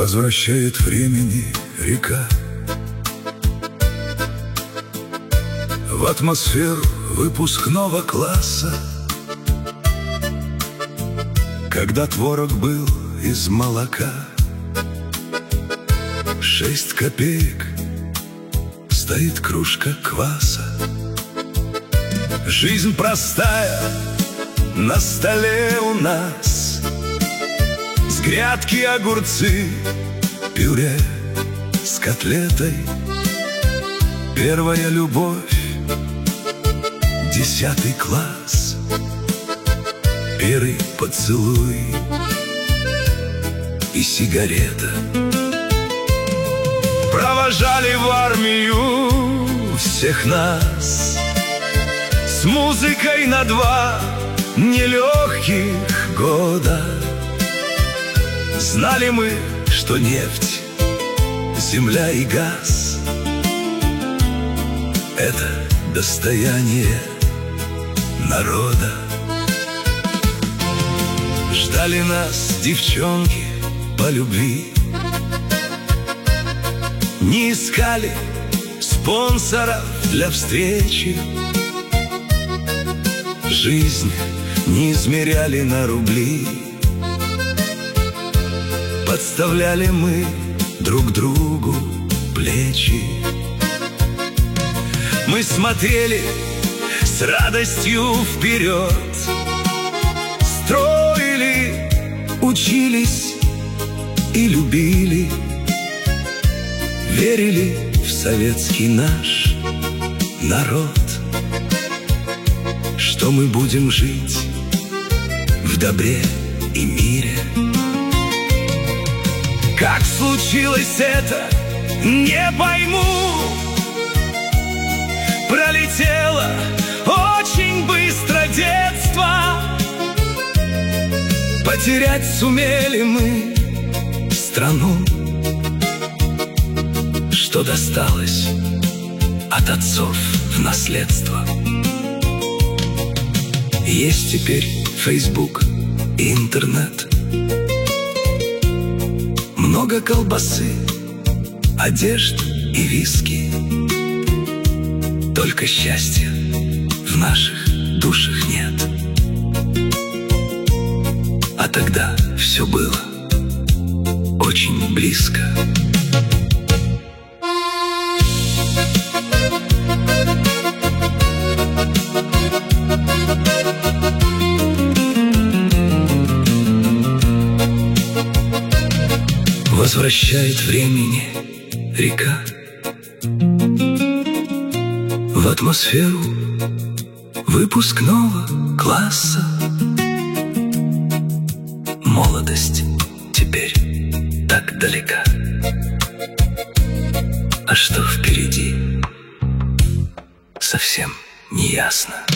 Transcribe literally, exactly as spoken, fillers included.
Возвращает времени река в атмосферу выпускного класса, когда творог был из молока. Шесть копеек стоит кружка кваса. Жизнь простая на столе у нас, с грядки огурцы, пюре с котлетой. Первая любовь, десятый класс, первый поцелуй и сигарета. Провожали в армию всех нас с музыкой на два нелегких года. Знали мы, что нефть, земля и газ — это достояние народа. Ждали нас девчонки по любви, не искали спонсоров для встречи. Жизнь не измеряли на рубли, подставляли мы друг другу плечи. Мы смотрели с радостью вперед, строили, учились и любили, верили в советский наш народ, что мы будем жить в добре и мире. Как случилось это, не пойму. Пролетело очень быстро детство, потерять сумели мы страну, что досталось от отцов в наследство. Есть теперь Facebook и интернет, много колбасы, одежд и виски. Только счастья в наших душах нет. А тогда все было очень близко. Возвращает времени река в атмосферу выпускного класса. Молодость теперь так далека, а что впереди, совсем не ясно.